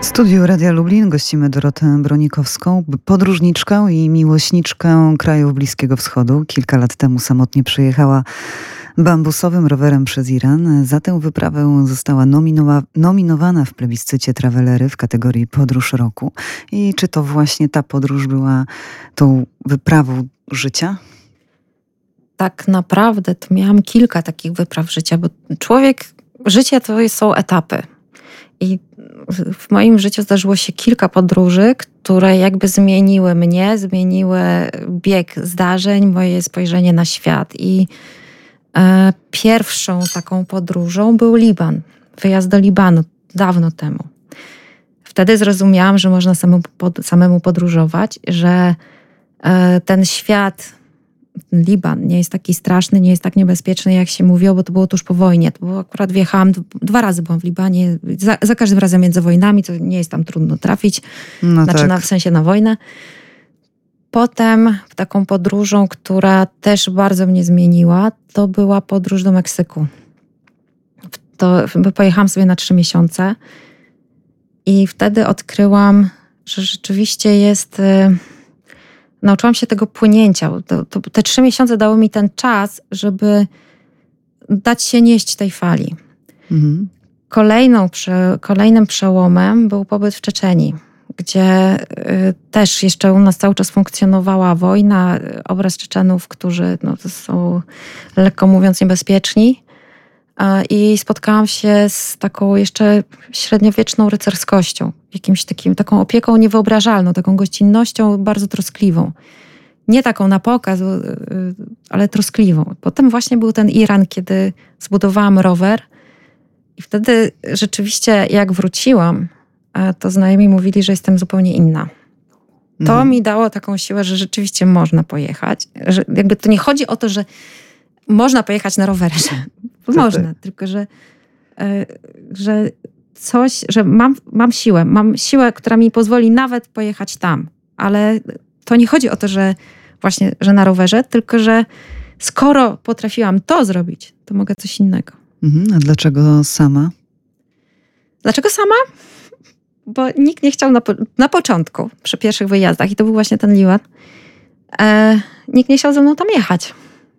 W studiu Radia Lublin gościmy Dorotę Bronikowską, podróżniczkę i miłośniczkę krajów Bliskiego Wschodu. Kilka lat temu samotnie przyjechała bambusowym rowerem przez Iran. Za tę wyprawę została nominowana w plebiscycie Travelery w kategorii Podróż Roku. I czy to właśnie ta podróż była tą wyprawą życia? Tak naprawdę to miałam kilka takich wypraw życia, bo życie to są etapy. I w moim życiu zdarzyło się kilka podróży, które jakby zmieniły mnie, zmieniły bieg zdarzeń, moje spojrzenie na świat. I pierwszą taką podróżą był Liban. Wyjazd do Libanu dawno temu. Wtedy zrozumiałam, że można samemu podróżować, że ten świat, Liban nie jest taki straszny, nie jest tak niebezpieczny, jak się mówiło, bo to było tuż po wojnie. To było akurat wjechałam, 2 razy byłam w Libanie, za każdym razem między wojnami, to nie jest tam trudno trafić, w sensie na wojnę. Potem taką podróżą, która też bardzo mnie zmieniła, to była podróż do Meksyku. Pojechałam sobie na 3 miesiące i wtedy odkryłam, że rzeczywiście jest... Nauczyłam się tego płynięcia. Te 3 miesiące dały mi ten czas, żeby dać się nieść tej fali. Mhm. Kolejnym przełomem był pobyt w Czeczenii, gdzie też jeszcze u nas cały czas funkcjonowała wojna. Obraz Czeczenów, którzy to są, lekko mówiąc, niebezpieczni. I spotkałam się z taką jeszcze średniowieczną rycerskością, taką opieką niewyobrażalną, taką gościnnością bardzo troskliwą. Nie taką na pokaz, ale troskliwą. Potem właśnie był ten Iran, kiedy zbudowałam rower i wtedy rzeczywiście jak wróciłam, to znajomi mówili, że jestem zupełnie inna. To mi dało taką siłę, że rzeczywiście można pojechać. Że jakby to nie chodzi o to, że można pojechać na rowerze. Można, tylko że mam siłę, która mi pozwoli nawet pojechać tam. Ale to nie chodzi o to, że właśnie, że na rowerze, tylko że skoro potrafiłam to zrobić, to mogę coś innego. A dlaczego sama? Dlaczego sama? Bo nikt nie chciał na początku, przy pierwszych wyjazdach, i to był właśnie ten Liban, nikt nie chciał ze mną tam jechać.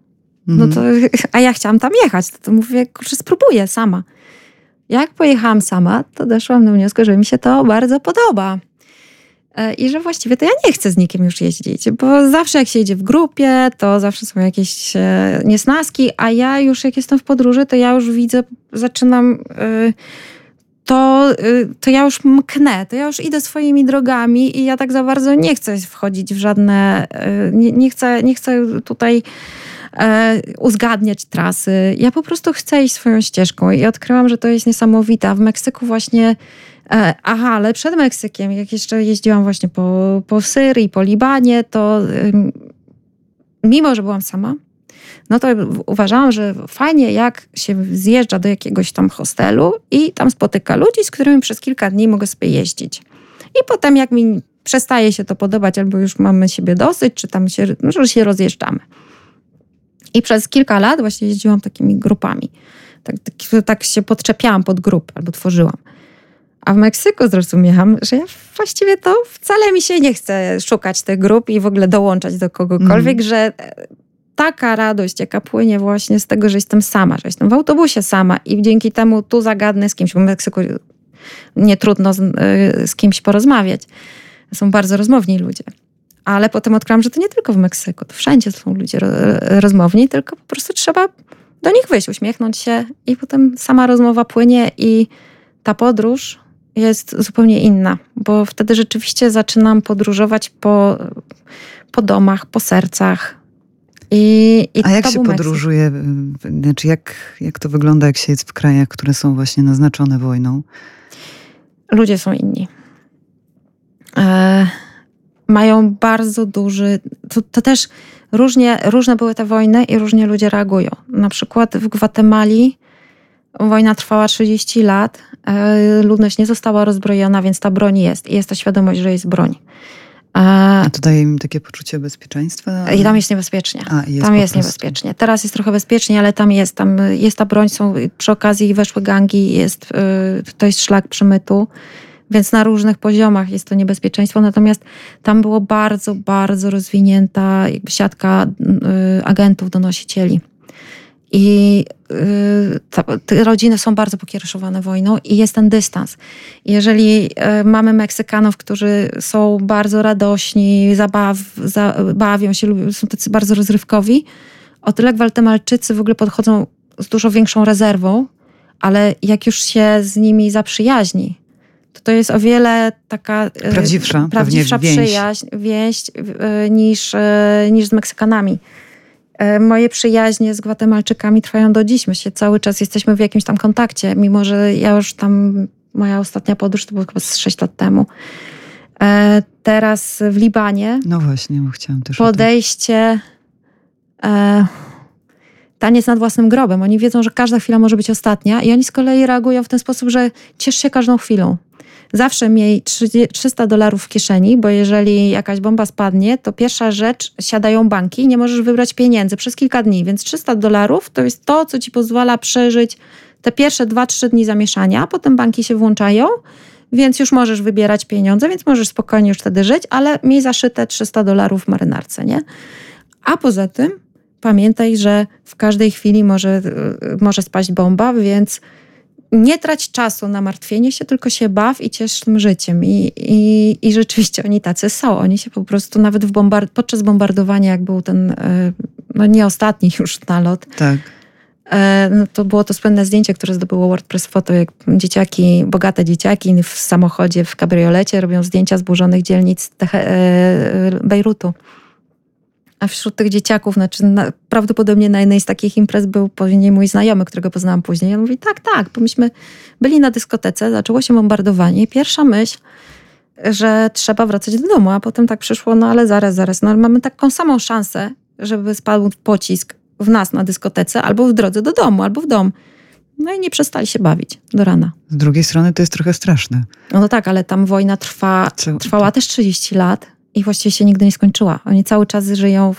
A ja chciałam tam jechać, to mówię, kurczę, spróbuję sama. Jak pojechałam sama, to doszłam do wniosku, że mi się to bardzo podoba. I że właściwie to ja nie chcę z nikim już jeździć, bo zawsze jak się jedzie w grupie, to zawsze są jakieś niesnaski, a ja już jak jestem w podróży, to ja już widzę, zaczynam... To ja już mknę, to ja już idę swoimi drogami i ja tak za bardzo nie chcę wchodzić w żadne... Nie chcę tutaj... uzgadniać trasy. Ja po prostu chcę iść swoją ścieżką i odkryłam, że to jest niesamowite. W Meksyku właśnie, ale przed Meksykiem, jak jeszcze jeździłam właśnie po Syrii, po Libanie, to mimo, że byłam sama, no to uważałam, że fajnie jak się zjeżdża do jakiegoś tam hostelu i tam spotyka ludzi, z którymi przez kilka dni mogę sobie jeździć. I potem jak mi przestaje się to podobać, albo już mamy siebie dosyć, czy tam że się rozjeżdżamy. I przez kilka lat właśnie jeździłam takimi grupami. Tak się podczepiałam pod grupy albo tworzyłam. A w Meksyku zrozumiałam, że ja właściwie to wcale mi się nie chce szukać tych grup i w ogóle dołączać do kogokolwiek, że taka radość, jaka płynie właśnie z tego, że jestem sama, że jestem w autobusie sama i dzięki temu tu zagadnę z kimś, bo w Meksyku nie trudno z kimś porozmawiać. Są bardzo rozmowni ludzie. Ale potem odkryłam, że to nie tylko w Meksyku, to wszędzie są ludzie rozmowni, tylko po prostu trzeba do nich wyjść, uśmiechnąć się i potem sama rozmowa płynie i ta podróż jest zupełnie inna, bo wtedy rzeczywiście zaczynam podróżować po domach, po sercach. A jak się podróżuje? Znaczy jak to wygląda, jak się jest w krajach, które są właśnie naznaczone wojną? Ludzie są inni. Mają bardzo duży... To też różne były te wojny i różnie ludzie reagują. Na przykład w Gwatemali wojna trwała 30 lat, ludność nie została rozbrojona, więc ta broń jest. I jest ta świadomość, że jest broń. A to daje im takie poczucie bezpieczeństwa? I tam jest niebezpiecznie. Tam jest niebezpiecznie. Teraz jest trochę bezpiecznie, ale tam jest ta broń. Przy okazji weszły gangi, to jest szlak przemytu. Więc na różnych poziomach jest to niebezpieczeństwo. Natomiast tam było bardzo, bardzo rozwinięta jakby siatka agentów, donosicieli. I te rodziny są bardzo pokiereszowane wojną i jest ten dystans. Jeżeli mamy Meksykanów, którzy są bardzo radośni, bawią się, są tacy bardzo rozrywkowi, o tyle Gwatemalczycy w ogóle podchodzą z dużo większą rezerwą, ale jak już się z nimi zaprzyjaźni, to jest o wiele taka prawdziwsza przyjaźń, więź niż z Meksykanami. Moje przyjaźnie z Gwatemalczykami trwają do dziś. My się cały czas jesteśmy w jakimś tam kontakcie, mimo że ja już tam, moja ostatnia podróż to było chyba 6 lat temu. Teraz w Libanie. No właśnie, bo chciałam też podejście taniec nad własnym grobem. Oni wiedzą, że każda chwila może być ostatnia i oni z kolei reagują w ten sposób, że ciesz się każdą chwilą. Zawsze miej $300 w kieszeni, bo jeżeli jakaś bomba spadnie, to pierwsza rzecz, siadają banki i nie możesz wybrać pieniędzy przez kilka dni, więc $300 to jest to, co ci pozwala przeżyć te pierwsze 2-3 dni zamieszania, a potem banki się włączają, więc już możesz wybierać pieniądze, więc możesz spokojnie już wtedy żyć, ale miej zaszyte $300 w marynarce, nie? A poza tym pamiętaj, że w każdej chwili może spaść bomba, więc nie trać czasu na martwienie się, tylko się baw i ciesz tym życiem. I rzeczywiście oni tacy są. Oni się po prostu nawet podczas bombardowania, jak był ten, no nie ostatni już nalot, tak. No to było to słynne zdjęcie, które zdobyło WordPress Photo, jak bogate dzieciaki w samochodzie, w kabriolecie robią zdjęcia zburzonych dzielnic Bejrutu. A wśród tych dzieciaków, prawdopodobnie na jednej z takich imprez był pewnie mój znajomy, którego poznałam później. On mówi, tak, bo myśmy byli na dyskotece, zaczęło się bombardowanie. Pierwsza myśl, że trzeba wracać do domu, a potem tak przyszło, no ale zaraz, no ale mamy taką samą szansę, żeby spadł pocisk w nas na dyskotece, albo w drodze do domu, albo w dom. No i nie przestali się bawić do rana. Z drugiej strony to jest trochę straszne. No tak, ale tam wojna trwała też 30 lat. I właściwie się nigdy nie skończyła. Oni cały czas żyją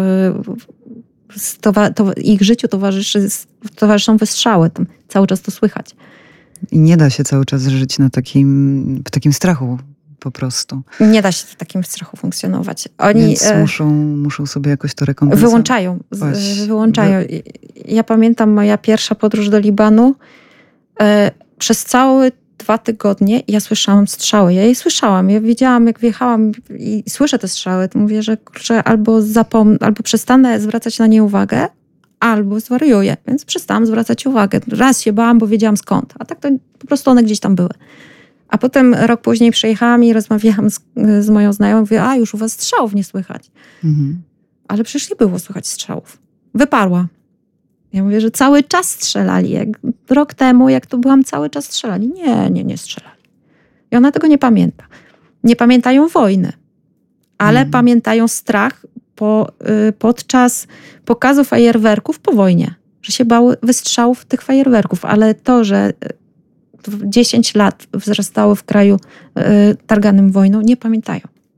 ich życiu towarzyszą wystrzały. Tam cały czas to słychać. I nie da się cały czas żyć w takim strachu po prostu. Nie da się w takim strachu funkcjonować. Oni więc muszą sobie jakoś to rekompensować. Wyłączają. Ja pamiętam moja pierwsza podróż do Libanu. Przez cały 2 tygodnie ja słyszałam strzały. Ja je słyszałam. Ja wiedziałam, jak wjechałam i słyszę te strzały, to mówię, że kurczę, albo przestanę zwracać na nie uwagę, albo zwariuję. Więc przestałam zwracać uwagę. Raz się bałam, bo wiedziałam skąd. A tak to po prostu one gdzieś tam były. A potem rok później przyjechałam i rozmawiałam z moją znajomą. Mówię, już u was strzałów nie słychać. Mhm. Ale przecież nie było słychać strzałów. Wyparła. Ja mówię, że cały czas strzelali. Jak rok temu, jak tu byłam, cały czas strzelali. Nie strzelali. I ona tego nie pamięta. Nie pamiętają wojny, ale pamiętają strach podczas pokazu fajerwerków po wojnie. Że się bały wystrzałów tych fajerwerków. Ale to, że 10 lat wzrastały w kraju targanym wojną, nie pamiętają.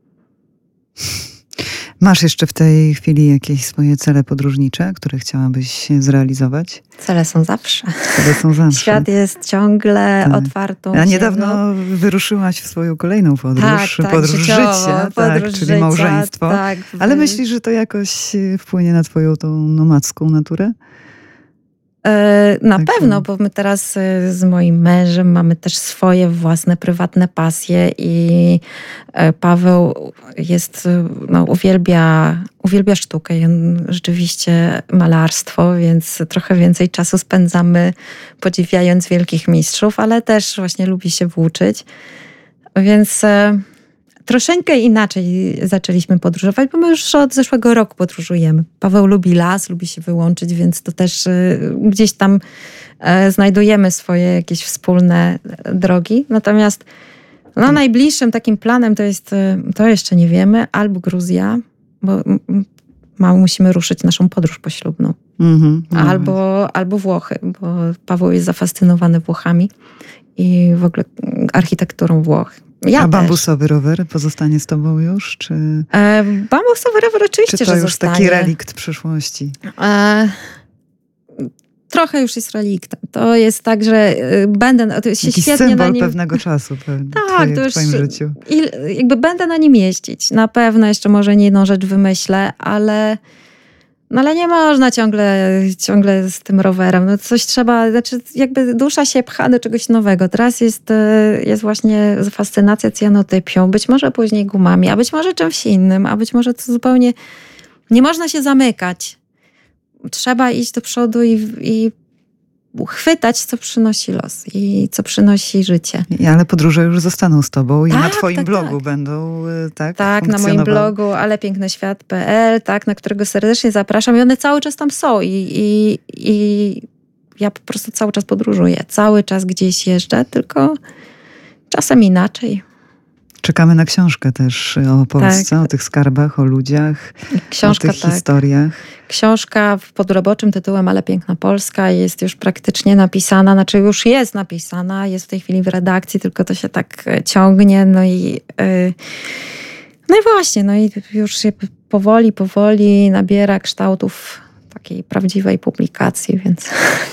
Masz jeszcze w tej chwili jakieś swoje cele podróżnicze, które chciałabyś zrealizować? Cele są zawsze. Świat jest ciągle otwartą A niedawno wyruszyłaś w swoją kolejną podróż. Podróż życia, czyli małżeństwo. Tak, ale myślisz, że to jakoś wpłynie na twoją tą nomadzką naturę? Na pewno, bo my teraz z moim mężem mamy też swoje własne, prywatne pasje i Paweł uwielbia sztukę i on rzeczywiście malarstwo, więc trochę więcej czasu spędzamy podziwiając wielkich mistrzów, ale też właśnie lubi się włóczyć. Więc troszeczkę inaczej zaczęliśmy podróżować, bo my już od zeszłego roku podróżujemy. Paweł lubi las, lubi się wyłączyć, więc to też gdzieś tam znajdujemy swoje jakieś wspólne drogi. Natomiast najbliższym takim planem to jeszcze nie wiemy, albo Gruzja, bo musimy ruszyć naszą podróż poślubną. Albo Włochy, bo Paweł jest zafascynowany Włochami i w ogóle architekturą Włoch. A bambusowy rower pozostanie z tobą już? Czy bambusowy rower oczywiście, że zostanie. Czy to już zostanie. taki relikt przyszłości? trochę już jest reliktem. To jest tak, że będę to się jakiś świetnie symbol na nim... pewnego czasu Tak, to w już twoim życiu. jakby będę na nim jeździć. Na pewno jeszcze może nie jedną rzecz wymyślę, ale nie można ciągle z tym rowerem. No coś trzeba, znaczy jakby dusza się pcha do czegoś nowego. Teraz jest właśnie fascynacja cyjanotypią, być może później gumami, a być może czymś innym, a być może to zupełnie... Nie można się zamykać. Trzeba iść do przodu i uchwytać, co przynosi los i co przynosi życie. Ale podróże już zostaną z tobą i Tak, na twoim tak, blogu tak. będą Tak, na moim blogu alepięknyświat.pl, tak, na którego serdecznie zapraszam i one cały czas tam są i ja po prostu cały czas podróżuję. Cały czas gdzieś jeżdżę, tylko czasem inaczej. Czekamy na książkę też o Polsce, o tych skarbach, o ludziach, Książka, o tych historiach. Książka pod roboczym tytułem Ale piękna Polska jest już praktycznie napisana, znaczy już jest napisana, jest w tej chwili w redakcji, tylko to się tak ciągnie. No i właśnie, no i już się powoli nabiera kształtów takiej prawdziwej publikacji, więc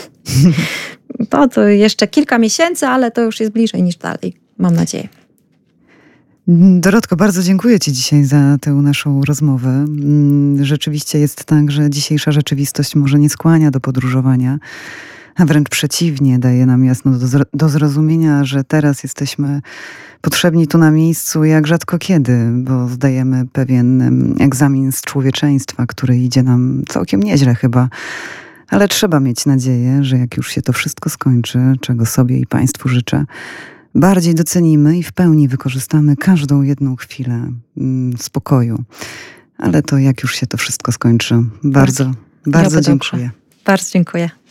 to jeszcze kilka miesięcy, ale to już jest bliżej niż dalej, mam nadzieję. Dorotko, bardzo dziękuję ci dzisiaj za tę naszą rozmowę. Rzeczywiście jest tak, że dzisiejsza rzeczywistość może nie skłania do podróżowania, a wręcz przeciwnie, daje nam jasno do zrozumienia, że teraz jesteśmy potrzebni tu na miejscu jak rzadko kiedy, bo zdajemy pewien egzamin z człowieczeństwa, który idzie nam całkiem nieźle chyba. Ale trzeba mieć nadzieję, że jak już się to wszystko skończy, czego sobie i państwu życzę, bardziej docenimy i w pełni wykorzystamy każdą jedną chwilę spokoju. Ale to jak już się to wszystko skończy. Bardzo dziękuję. Bardzo dziękuję.